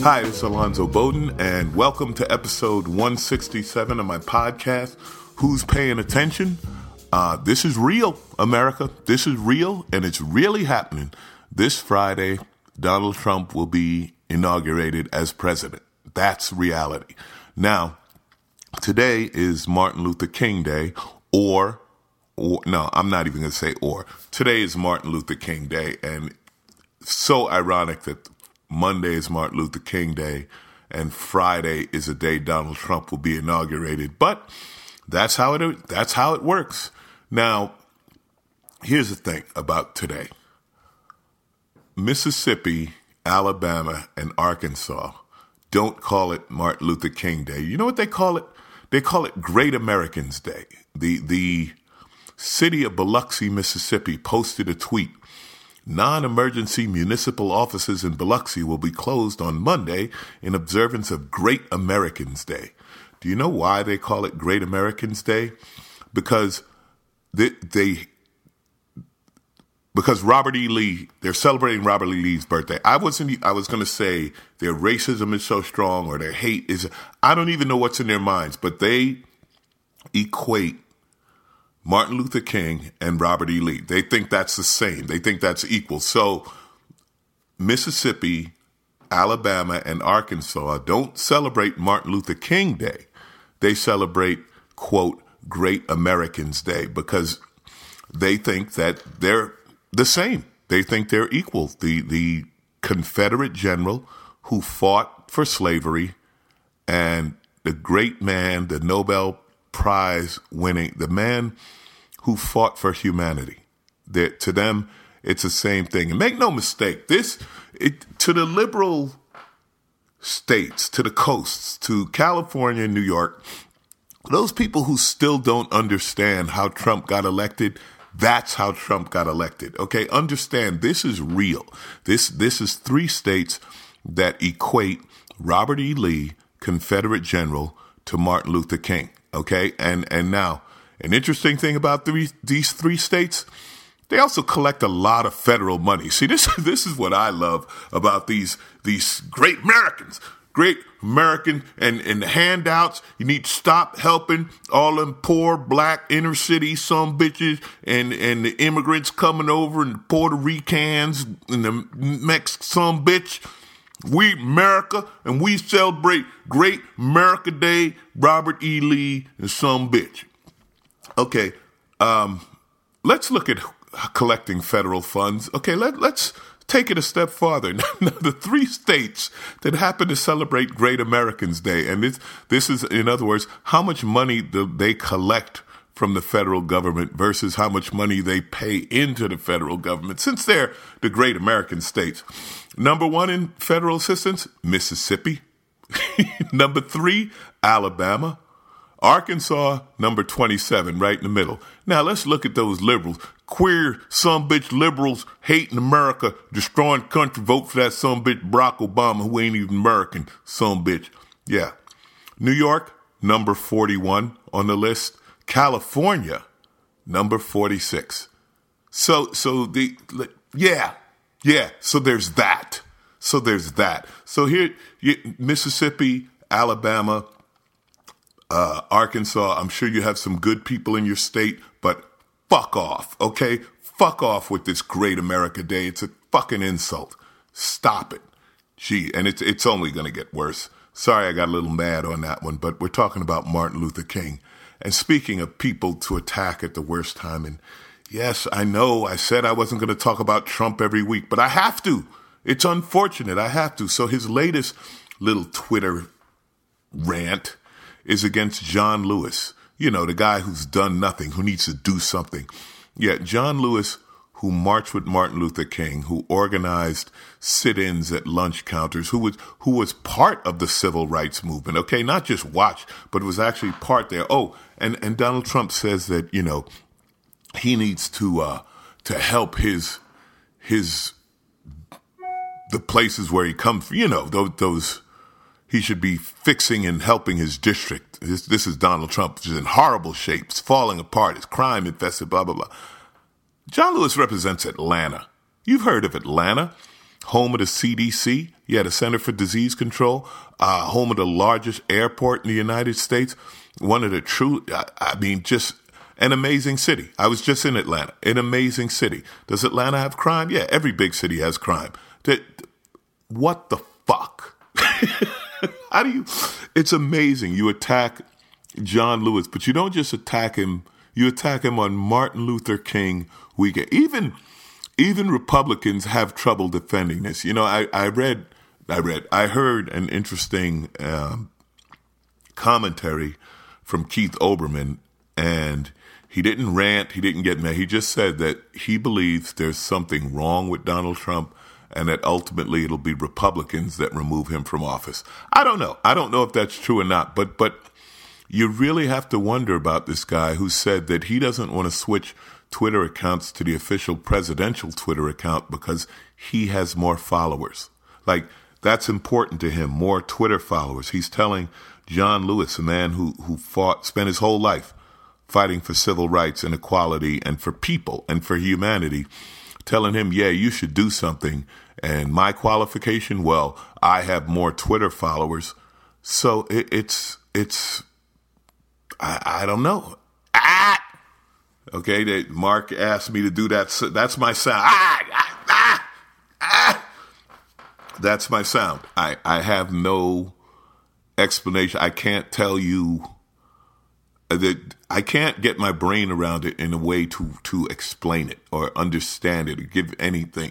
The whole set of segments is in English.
Hi, it's Alonzo Bowden, and welcome to episode 167 of my podcast, Who's Paying Attention? This is real, America. This is real, and it's really happening. This Friday, Donald Trump will be inaugurated as president. That's reality. Now, today is Martin Luther King Day, or no, I'm not even going to say or. Today is Martin Luther King Day, and so ironic that Monday is Martin Luther King Day, and Friday is the day Donald Trump will be inaugurated. But that's how it works. Now, here's the thing about today. Mississippi, Alabama, and Arkansas don't call it Martin Luther King Day. You know what they call it? They call it Great Americans Day. The city of Biloxi, Mississippi, posted a tweet. Non-emergency municipal offices in Biloxi will be closed on Monday in observance of Great Americans Day. Do you know why they call it Great Americans Day? Because because Robert E. Lee, they're celebrating Robert E. Lee's birthday. I was going to say their racism is so strong or their hate is, I don't even know what's in their minds, but they equate Martin Luther King and Robert E. Lee. They think that's the same. They think that's equal. So Mississippi, Alabama, and Arkansas don't celebrate Martin Luther King Day. They celebrate, quote, Great Americans Day, because they think that they're the same. They think they're equal. The Confederate general who fought for slavery and the great man, the Nobel Prize winning, the man who fought for humanity. To them, it's the same thing. And make no mistake, to the liberal states, to the coasts, to California and New York, those people who still don't understand how Trump got elected, that's how Trump got elected. Okay, understand, this is real. This is three states that equate Robert E. Lee, Confederate general, to Martin Luther King. Okay, and now, an interesting thing about these three states, they also collect a lot of federal money. See, this is what I love about these great Americans. Great American and the handouts. You need to stop helping all them poor black inner city some bitches and the immigrants coming over and the Puerto Ricans and the Mexican some bitch. We America, and we celebrate Great America Day, Robert E. Lee, and some bitch. Okay, let's look at collecting federal funds. Okay, let's take it a step farther. Now, the three states that happen to celebrate Great Americans Day, and this is, in other words, how much money do they collect from the federal government versus how much money they pay into the federal government, since they're the Great American states. Number one in federal assistance, Mississippi. Number 3, Alabama. Arkansas, number 27, right in the middle. Now, let's look at those liberals. Queer, some bitch liberals hating America, destroying country, vote for that some bitch Barack Obama who ain't even American, some bitch. Yeah. New York, number 41 on the list. California, number 46. So there's that. So here, Mississippi, Alabama, Arkansas, I'm sure you have some good people in your state, but fuck off, okay? Fuck off with this Great America Day. It's a fucking insult. Stop it. Gee, and it's only going to get worse. Sorry I got a little mad on that one, but we're talking about Martin Luther King. And speaking of people to attack at the worst time, and yes, I know I said I wasn't going to talk about Trump every week, but I have to. It's unfortunate. I have to. So his latest little Twitter rant is against John Lewis. You know, the guy who's done nothing, who needs to do something. Yeah, John Lewis, who marched with Martin Luther King, who organized sit-ins at lunch counters, who was part of the civil rights movement, okay? Not just watch, but was actually part there. Oh, and Donald Trump says that, you know, he needs to help the places where he comes from, you know, those he should be fixing and helping his district. This is Donald Trump, which is in horrible shape. It's falling apart. It's crime infested, blah, blah, blah. John Lewis represents Atlanta. You've heard of Atlanta. home of the CDC, the Center for Disease Control, home of the largest airport in the United States, one of the just an amazing city. I was just in Atlanta, an amazing city. Does Atlanta have crime? Yeah, every big city has crime. What the fuck? How do you? It's amazing. You attack John Lewis, but you don't just attack him. You attack him on Martin Luther King weekend. Even Republicans have trouble defending this. I heard an interesting commentary from Keith Olbermann, and he didn't rant, he didn't get mad. He just said that he believes there's something wrong with Donald Trump and that ultimately it'll be Republicans that remove him from office. I don't know. I don't know if that's true or not, but you really have to wonder about this guy who said that he doesn't want to switch Twitter accounts to the official presidential Twitter account because he has more followers. Like, that's important to him, more Twitter followers. He's telling John Lewis, a man who spent his whole life fighting for civil rights and equality and for people and for humanity, telling him, yeah, you should do something. And my qualification, well, I have more Twitter followers. So I don't know. Okay, Mark asked me to do that. So that's my sound. That's my sound. I have no explanation. I can't tell you that. I can't get my brain around it in a way to explain it or understand it or give anything.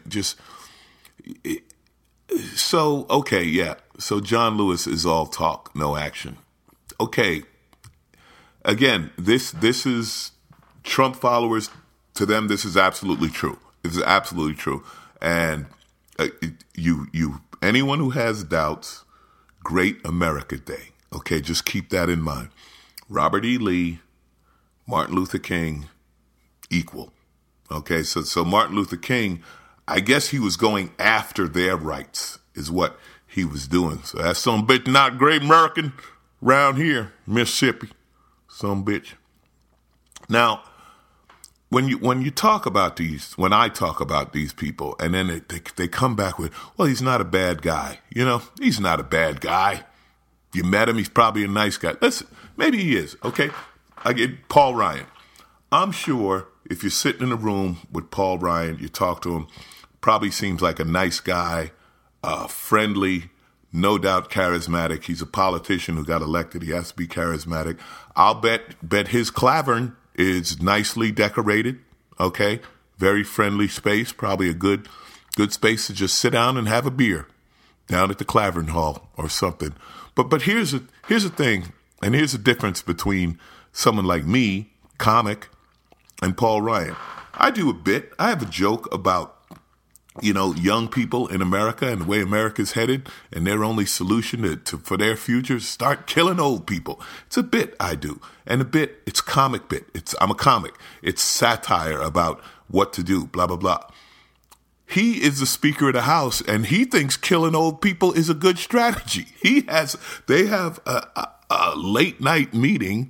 Okay, yeah. So John Lewis is all talk, no action. Okay. Again, this is Trump followers. To them, this is absolutely true. This is absolutely true. And anyone who has doubts, Great America Day. Okay, just keep that in mind. Robert E. Lee, Martin Luther King, equal. Okay, so Martin Luther King, I guess he was going after their rights, is what he was doing. So that's some bitch not great American around here, Mississippi. Some bitch. Now, when you talk about when I talk about these people, and then they come back with, well, he's not a bad guy. He's not a bad guy. You met him, he's probably a nice guy. Listen, maybe he is, okay? I get Paul Ryan. I'm sure if you're sitting in a room with Paul Ryan, you talk to him, probably seems like a nice guy, friendly, no doubt charismatic. He's a politician who got elected. He has to be charismatic. I'll bet his clavern is nicely decorated, okay? Very friendly space, probably a good space to just sit down and have a beer down at the Clavern Hall or something. But here's the thing, and here's the difference between someone like me, comic, and Paul Ryan. I do a bit. I have a joke about, young people in America and the way America's headed, and their only solution for their future is start killing old people. It's a bit I do. And a bit, it's comic bit. I'm a comic. It's satire about what to do, blah, blah, blah. He is the Speaker of the House, and he thinks killing old people is a good strategy. They have a late night meeting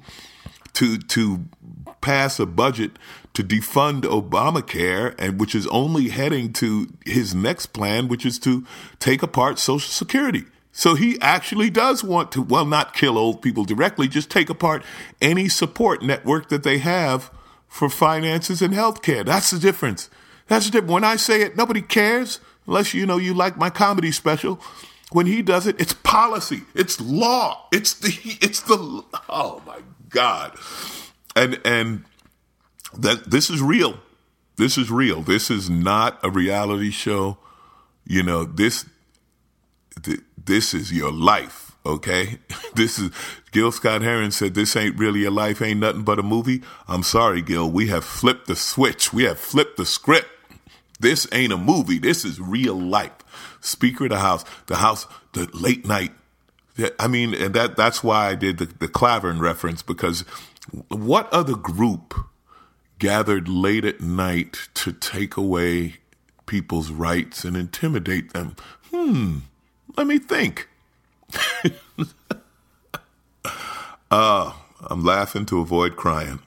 to pass a budget to defund Obamacare, and which is only heading to his next plan, which is to take apart Social Security. So he actually does want to, well, not kill old people directly, just take apart any support network that they have for finances and health care. That's the difference. That's the difference. When I say it, nobody cares unless, you like my comedy special. When he does it, it's policy. It's law. It's the, oh my God. And that this is real. This is real. This is not a reality show. This is your life, okay? This is, Gil Scott-Heron said, this ain't really a life, ain't nothing but a movie. I'm sorry, Gil. We have flipped the switch. We have flipped the script. This ain't a movie. This is real life. Speaker of the House, the late night. I mean, and that's why I did the Clavern reference, because what other group gathered late at night to take away people's rights and intimidate them? Let me think. I'm laughing to avoid crying.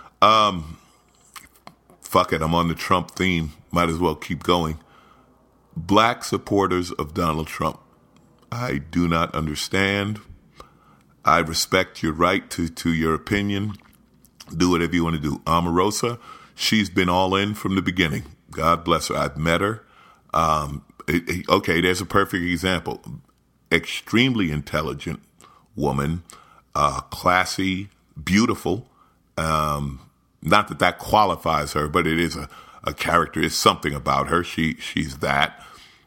Fuck it, I'm on the Trump theme. Might as well keep going. black supporters of Donald Trump, I do not understand. I respect your right to your opinion. Do whatever you want to do. Omarosa, she's been all in from the beginning. God bless her. I've met her. Okay, there's a perfect example. Extremely intelligent woman, classy, beautiful. Not that qualifies her, but it is a character. It's something about her. She's that.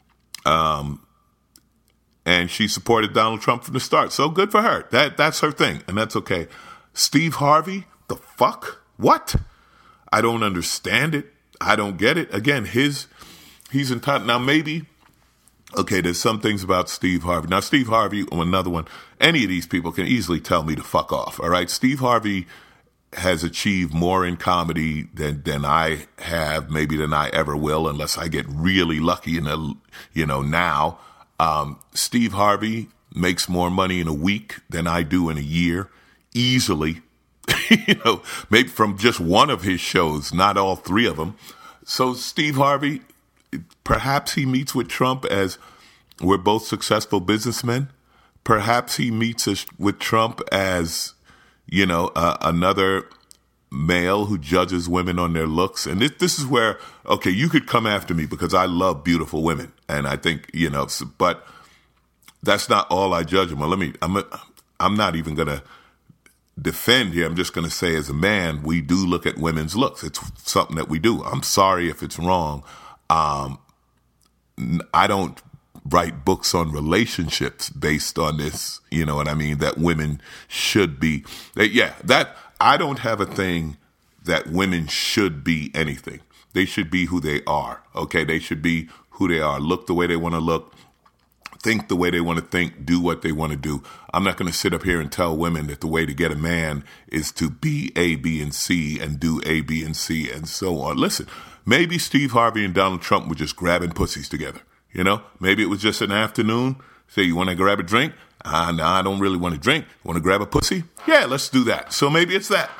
And she supported Donald Trump from the start. So good for her. That's her thing, and that's okay. Steve Harvey, the fuck? What? I don't understand it. I don't get it. Again, he's entitled. Now, maybe, okay, there's some things about Steve Harvey. Now, Steve Harvey, or another one, any of these people can easily tell me to fuck off, all right? Steve Harvey has achieved more in comedy than I have, maybe than I ever will, unless I get really lucky now. Steve Harvey makes more money in a week than I do in a year, easily. Maybe from just one of his shows, not all three of them. So Steve Harvey, perhaps he meets with Trump as we're both successful businessmen. Perhaps he meets us with Trump as, another male who judges women on their looks. And this is where, okay, you could come after me because I love beautiful women. And I think, but that's not all I judge them. Well, I'm not even going to defend here. I'm just going to say, as a man, we do look at women's looks. It's something that we do. I'm sorry if it's wrong. I don't write books on relationships based on this, you know what I mean, that women should be. I don't have a thing that women should be anything. They should be who they are, okay? They should be who they are. Look the way they want to look. Think the way they want to think, do what they want to do. I'm not going to sit up here and tell women that the way to get a man is to be A, B, and C and do A, B, and C and so on. Listen, maybe Steve Harvey and Donald Trump were just grabbing pussies together. Maybe it was just an afternoon. Say, you want to grab a drink? No, I don't really want to drink. Want to grab a pussy? Yeah, let's do that. So maybe it's that.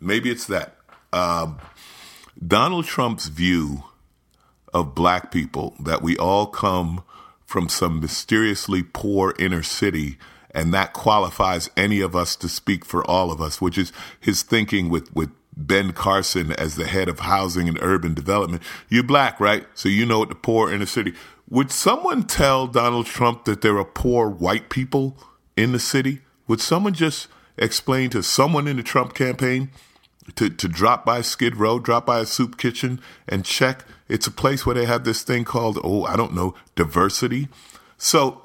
Donald Trump's view of black people, that we all come from some mysteriously poor inner city, and that qualifies any of us to speak for all of us, which is his thinking with Ben Carson as the head of housing and urban development. You're black, right? So you know what the poor inner city. Would someone tell Donald Trump that there are poor white people in the city? Would someone just explain to someone in the Trump campaign to drop by Skid Row, drop by a soup kitchen and check? It's a place where they have this thing called, diversity. So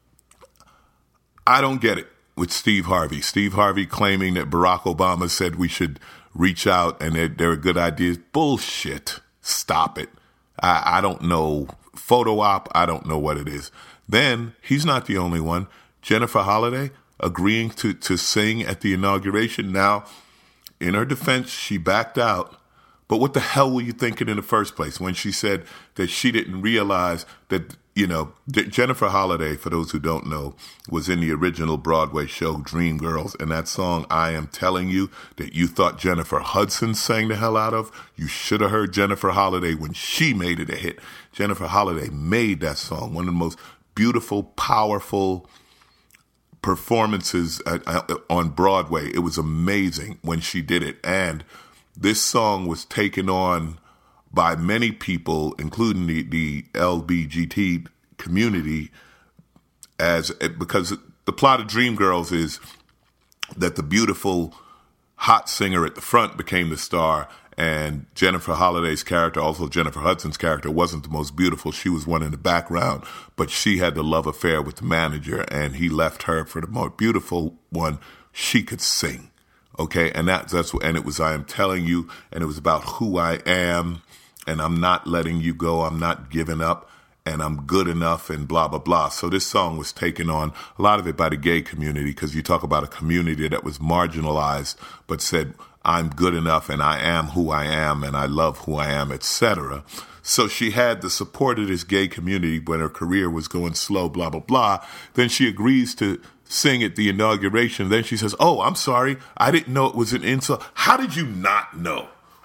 I don't get it with Steve Harvey. Steve Harvey claiming that Barack Obama said we should reach out and there are good ideas. Bullshit. Stop it. I don't know. Photo op, I don't know what it is. Then he's not the only one. Jennifer Holliday agreeing to sing at the inauguration. Now, in her defense, she backed out. But what the hell were you thinking in the first place when she said that she didn't realize that, Jennifer Holliday, for those who don't know, was in the original Broadway show Dreamgirls, and that song, I Am Telling You, that you thought Jennifer Hudson sang the hell out of, you should have heard Jennifer Holliday when she made it a hit. Jennifer Holliday made that song one of the most beautiful, powerful performances on Broadway. It was amazing when she did it, and this song was taken on by many people, including the LGBT community, because the plot of Dreamgirls is that the beautiful, hot singer at the front became the star, and Jennifer Holliday's character, also Jennifer Hudson's character, wasn't the most beautiful. She was one in the background, but she had the love affair with the manager, and he left her for the more beautiful one. She could sing. Okay, and it was I Am Telling You, and it was about who I am, and I'm not letting you go, I'm not giving up, and I'm good enough, and blah, blah, blah. So this song was taken on, a lot of it by the gay community, because you talk about a community that was marginalized, but said, I'm good enough, and I am who I am, and I love who I am, etc. So she had the support of this gay community when her career was going slow, blah, blah, blah. Then she agrees to sing at the inauguration. Then she says, I'm sorry, I didn't know it was an insult. How did you not know?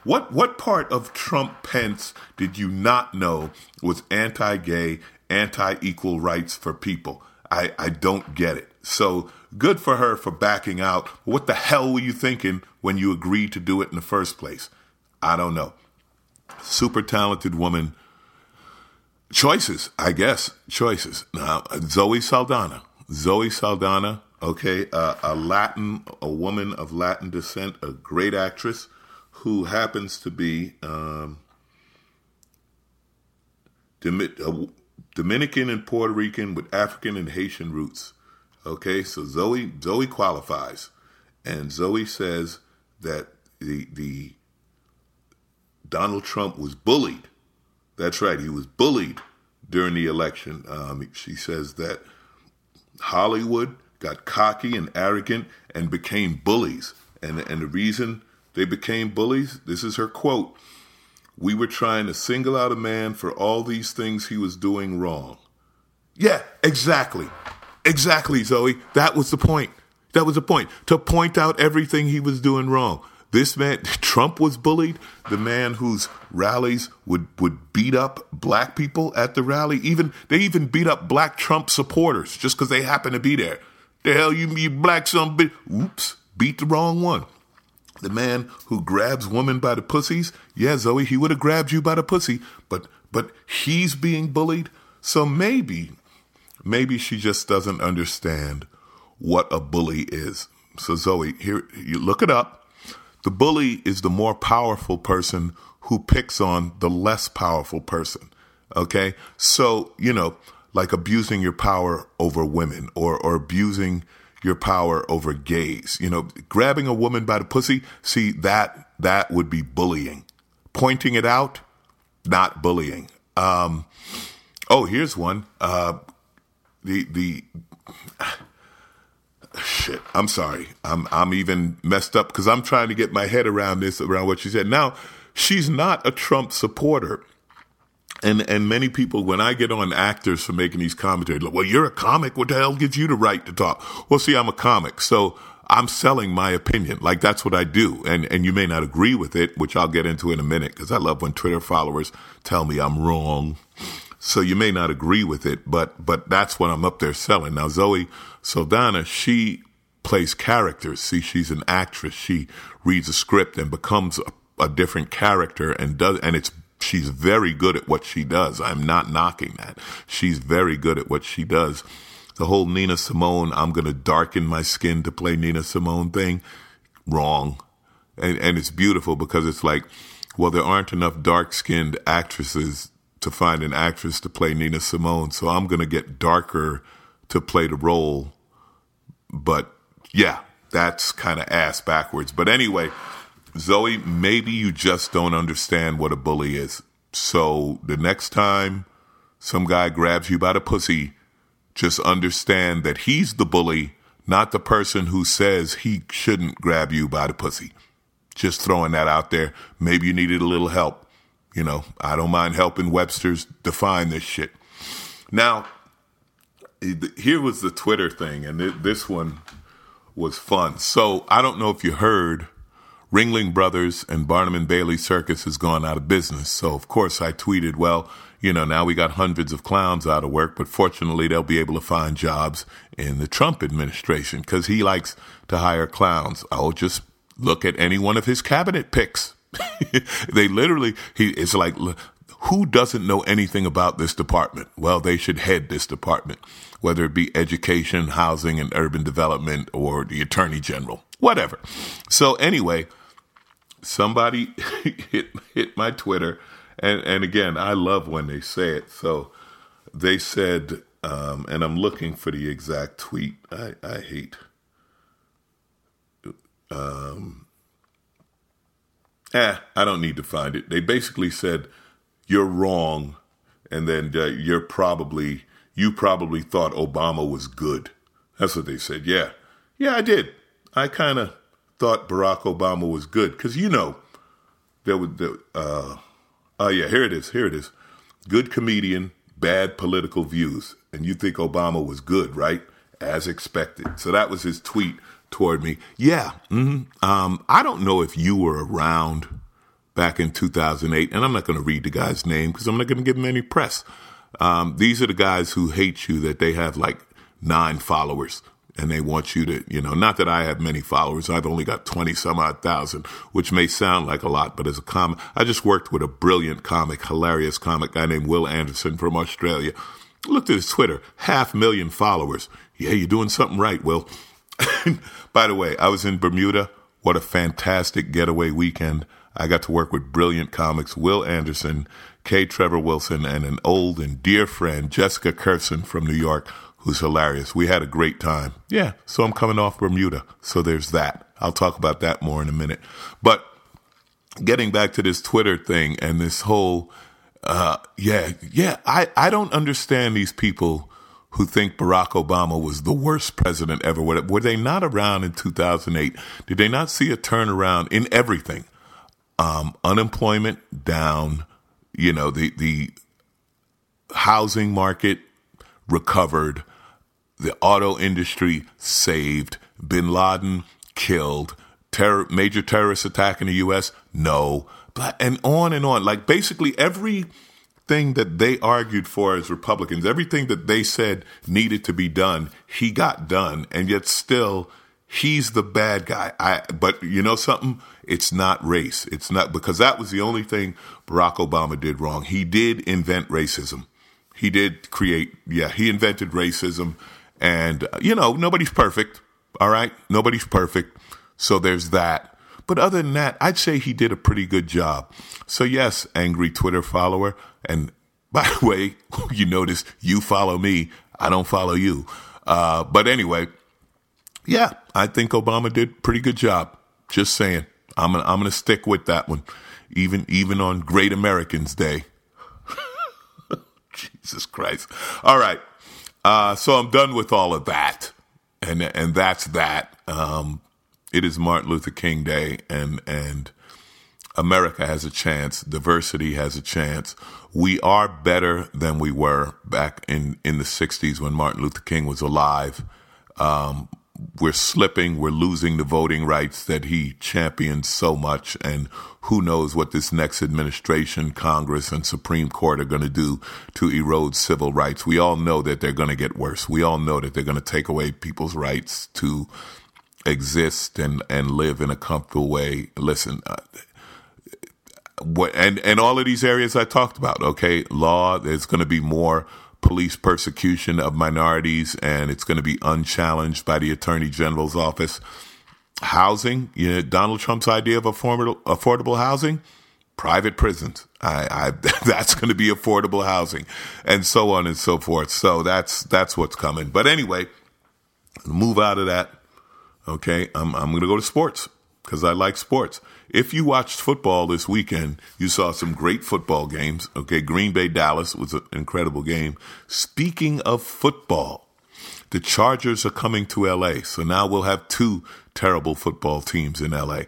What part of Trump Pence did you not know was anti-gay, anti-equal rights for people? I don't get it. So good for her for backing out. What the hell were you thinking when you agreed to do it in the first place? I don't know. Super talented woman. Choices, I guess. Choices. Now, Zoe Saldana. Okay, a woman of Latin descent, a great actress who happens to be Dominican and Puerto Rican with African and Haitian roots. Okay, so Zoe qualifies, and Zoe says that the Donald Trump was bullied. That's right, he was bullied during the election. She says that Hollywood got cocky and arrogant and became bullies, and the reason they became bullies, this is her quote: "We were trying to single out a man for all these things he was doing wrong." Yeah, exactly. Exactly, Zoe. That was the point. To point out everything he was doing wrong. This man, Trump, was bullied. The man whose rallies would beat up black people at the rally. They even beat up black Trump supporters just because they happen to be there. The hell you black son bitch. Oops, beat the wrong one. The man who grabs women by the pussies, yeah, Zoe, he would have grabbed you by the pussy, but he's being bullied. So maybe she just doesn't understand what a bully is. So Zoe, here, you look it up. The bully is the more powerful person who picks on the less powerful person. Okay? So, like abusing your power over women or abusing your power over gays. Grabbing a woman by the pussy, see, that would be bullying. Pointing it out, not bullying. Here's one. Shit, I'm sorry. I'm even messed up because I'm trying to get my head around what she said. Now, she's not a Trump supporter. And many people, when I get on actors for making these commentaries, like, well, you're a comic. What the hell gives you the right to talk? Well, see, I'm a comic, so I'm selling my opinion. Like, that's what I do. And you may not agree with it, which I'll get into in a minute, because I love when Twitter followers tell me I'm wrong. So you may not agree with it, but that's what I'm up there selling. Now, Zoe Saldana, she plays characters. See, she's an actress. She reads a script and becomes a different character she's very good at what she does. I'm not knocking that. She's very good at what she does. The whole Nina Simone, I'm going to darken my skin to play Nina Simone thing, wrong. And it's beautiful because it's like, well, there aren't enough dark-skinned actresses to find an actress to play Nina Simone, so I'm going to get darker to play the role. But yeah, that's kind of ass backwards. But anyway, Zoe, maybe you just don't understand what a bully is. So the next time some guy grabs you by the pussy, just understand that he's the bully, not the person who says he shouldn't grab you by the pussy. Just throwing that out there. Maybe you needed a little help. I don't mind helping Webster's define this shit. Now, here was the Twitter thing, and this one was fun. So I don't know if you heard, Ringling Brothers and Barnum and Bailey Circus has gone out of business. So, of course, I tweeted, well, now we got hundreds of clowns out of work, but fortunately they'll be able to find jobs in the Trump administration because he likes to hire clowns. I'll just look at any one of his cabinet picks. They literally, it's like, who doesn't know anything about this department? Well, they should head this department, whether it be education, housing, and urban development, or the attorney general, whatever. So anyway, somebody hit my Twitter, and again, I love when they say it. So they said, and I'm looking for the exact tweet. I hate. I don't need to find it. They basically said, you're wrong, and then you probably thought Obama was good. That's what they said. Yeah, I did. I kind of thought Barack Obama was good because there was here it is. Good comedian, bad political views, and you think Obama was good, right? As expected. So that was his tweet toward me. Yeah. Mm-hmm. I don't know if you were around back in 2008. And I'm not going to read the guy's name because I'm not going to give him any press. These are the guys who hate you that they have like 9 followers and they want you to, not that I have many followers. I've only got 20 some odd thousand, which may sound like a lot, but as a comic, I just worked with a brilliant comic, hilarious comic guy named Will Anderson from Australia. Looked at his Twitter, 500,000 followers. Yeah, you're doing something right, Will. By the way, I was in Bermuda. What a fantastic getaway weekend. I got to work with brilliant comics, Will Anderson, K. Trevor Wilson, and an old and dear friend, Jessica Kirsten from New York, who's hilarious. We had a great time. Yeah, so I'm coming off Bermuda. So there's that. I'll talk about that more in a minute. But getting back to this Twitter thing and this whole, I don't understand these people who think Barack Obama was the worst president ever. Were they not around in 2008? Did they not see a turnaround in everything? Unemployment down, the housing market recovered, the auto industry saved, bin Laden killed, major terrorist attack in the U.S., no, and on and on. Like basically everything that they argued for as Republicans, everything that they said needed to be done, he got done, and yet still he's the bad guy. But you know something? It's not race. It's not, because that was the only thing Barack Obama did wrong. He did invent racism. He did he invented racism. And, nobody's perfect. All right? Nobody's perfect. So there's that. But other than that, I'd say he did a pretty good job. So yes, angry Twitter follower. And by the way, you notice you follow me. I don't follow you. But anyway, yeah, I think Obama did a pretty good job. Just saying. I'm gonna stick with that one, even on Great Americans Day. Jesus Christ! All right, so I'm done with all of that, and that's that. It is Martin Luther King Day, and America has a chance. Diversity has a chance. We are better than we were back in the 60s when Martin Luther King was alive. We're slipping. We're losing the voting rights that he championed so much. And who knows what this next administration, Congress, and Supreme Court are going to do to erode civil rights. We all know that they're going to get worse. We all know that they're going to take away people's rights to exist and live in a comfortable way. Listen, and all of these areas I talked about, okay, law, there's going to be more police persecution of minorities, and it's going to be unchallenged by the Attorney General's office. Housing, Donald Trump's idea of affordable housing, private prisons. That's going to be affordable housing, and so on and so forth. So that's what's coming. But anyway, move out of that. Okay, I'm going to go to sports because I like sports. If you watched football this weekend, you saw some great football games. Okay, Green Bay, Dallas was an incredible game. Speaking of football, the Chargers are coming to L.A., so now we'll have 2 terrible football teams in L.A.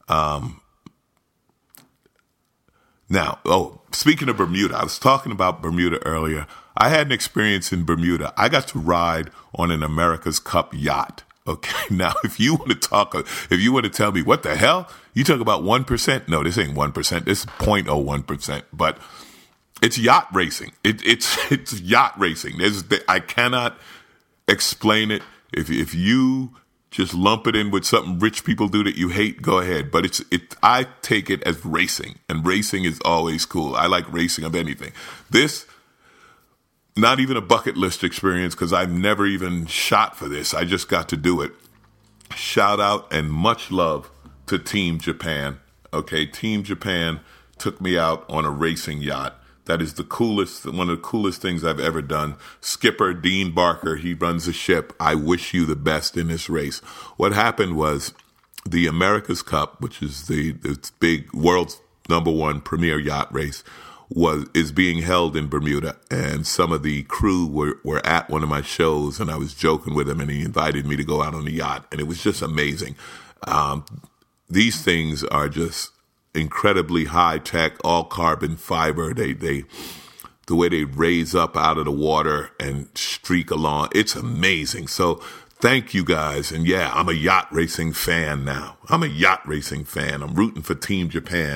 Speaking of Bermuda, I was talking about Bermuda earlier. I had an experience in Bermuda. I got to ride on an America's Cup yacht. Okay, now if you want to tell me what the hell, you talk about 1%. No, this ain't 1%. This is 0.01%. But it's yacht racing. It's yacht racing. I cannot explain it. If you just lump it in with something rich people do that you hate, go ahead. But I take it as racing, and racing is always cool. I like racing of anything. This. Not even a bucket list experience because I've never even shot for this. I just got to do it. Shout out and much love to Team Japan. Okay, Team Japan took me out on a racing yacht. That is one of the coolest things I've ever done. Skipper Dean Barker, he runs the ship. I wish you the best in this race. What happened was the America's Cup, which is the big world's #1 premier yacht race, is being held in Bermuda, and some of the crew were at one of my shows, and I was joking with him, and he invited me to go out on the yacht, and it was just amazing. These things are just incredibly high tech, all carbon fiber. The way they raise up out of the water and streak along, it's amazing. So thank you guys, and yeah, I'm a yacht racing fan now. I'm rooting for Team Japan.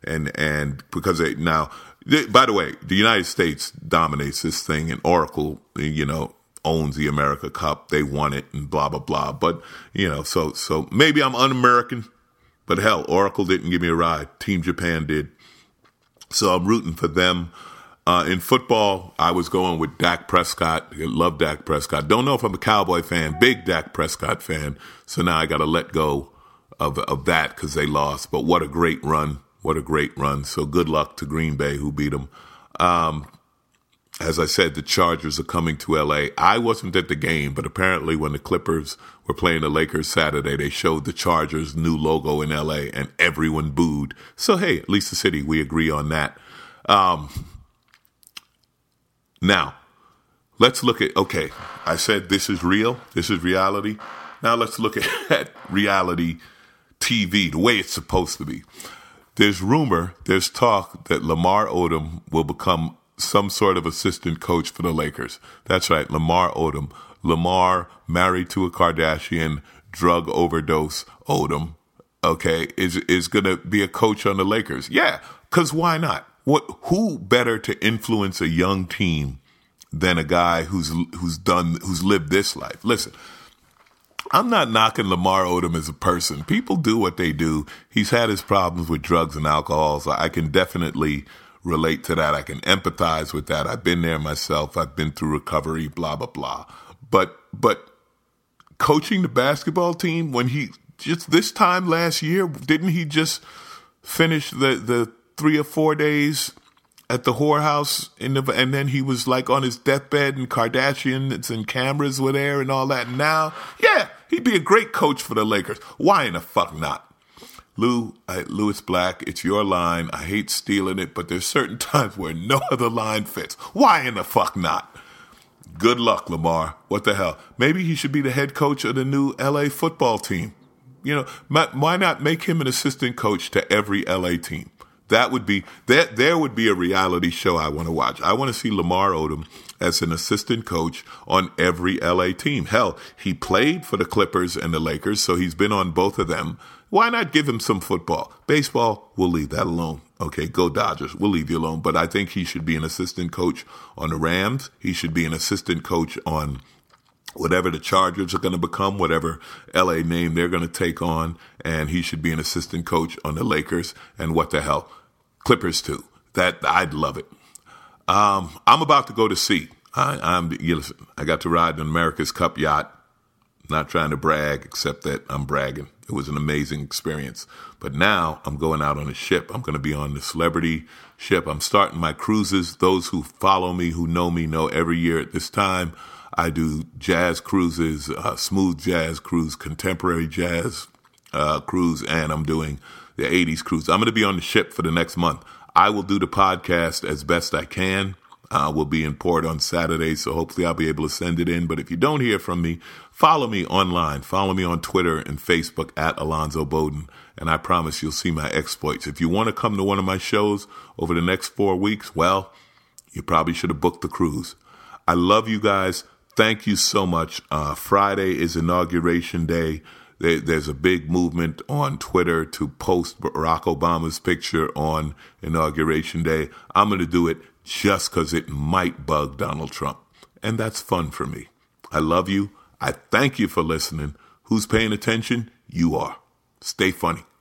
and because by the way, the United States dominates this thing, and Oracle, owns the America Cup. They won it, and blah blah blah. But so maybe I'm un-American, but hell, Oracle didn't give me a ride. Team Japan did, so I'm rooting for them. In football, I was going with Dak Prescott. I love Dak Prescott. Don't know if I'm a Cowboy fan. Big Dak Prescott fan. So now I got to let go of that because they lost. But what a great run. What a great run. So good luck to Green Bay, who beat them. As I said, the Chargers are coming to L.A. I wasn't at the game, but apparently when the Clippers were playing the Lakers Saturday, they showed the Chargers' new logo in L.A. and everyone booed. So, hey, at least the city, we agree on that. Now, let's look at, okay, I said this is real, this is reality. Now let's look at reality TV, the way it's supposed to be. There's talk that Lamar Odom will become some sort of assistant coach for the Lakers. That's right, Lamar Odom. Lamar, married to a Kardashian, drug overdose Odom, okay, is going to be a coach on the Lakers. Yeah, because why not? Who better to influence a young team than a guy who's lived this life? Listen, I'm not knocking Lamar Odom as a person. People do what they do. He's had his problems with drugs and alcohol, so I can definitely relate to that. I can empathize with that. I've been there myself. I've been through recovery, blah, blah, blah. But coaching the basketball team, when he just this time last year, didn't he just finish the 3 or 4 days at the whorehouse and then he was like on his deathbed and Kardashians and cameras were there and all that. And now, yeah, he'd be a great coach for the Lakers. Why in the fuck not? Louis Black, it's your line. I hate stealing it, but there's certain times where no other line fits. Why in the fuck not? Good luck, Lamar. What the hell? Maybe he should be the head coach of the new LA football team. Why not make him an assistant coach to every LA team? There would be a reality show I want to watch. I want to see Lamar Odom as an assistant coach on every LA team. Hell, he played for the Clippers and the Lakers, so he's been on both of them. Why not give him some football? Baseball, we'll leave that alone. Okay, go Dodgers. We'll leave you alone. But I think he should be an assistant coach on the Rams. He should be an assistant coach on whatever the Chargers are going to become, whatever LA name they're going to take on, and he should be an assistant coach on the Lakers, and what the hell, Clippers too. That I'd love it. I'm about to go to sea. Listen, I got to ride an America's Cup yacht. Not trying to brag, except that I'm bragging. It was an amazing experience. But now I'm going out on a ship. I'm going to be on the Celebrity ship. I'm starting my cruises. Those who follow me, who know me, know every year at this time, I do jazz cruises, smooth jazz cruise, contemporary jazz cruise, and I'm doing the 80s cruise. I'm going to be on the ship for the next month. I will do the podcast as best I can. We'll be in port on Saturday, so hopefully I'll be able to send it in. But if you don't hear from me, follow me online. Follow me on Twitter and Facebook at Alonzo Bowden, and I promise you'll see my exploits. If you want to come to one of my shows over the next 4 weeks, well, you probably should have booked the cruise. I love you guys. Thank you so much. Friday is Inauguration Day. There's a big movement on Twitter to post Barack Obama's picture on Inauguration Day. I'm going to do it just because it might bug Donald Trump. And that's fun for me. I love you. I thank you for listening. Who's paying attention? You are. Stay funny.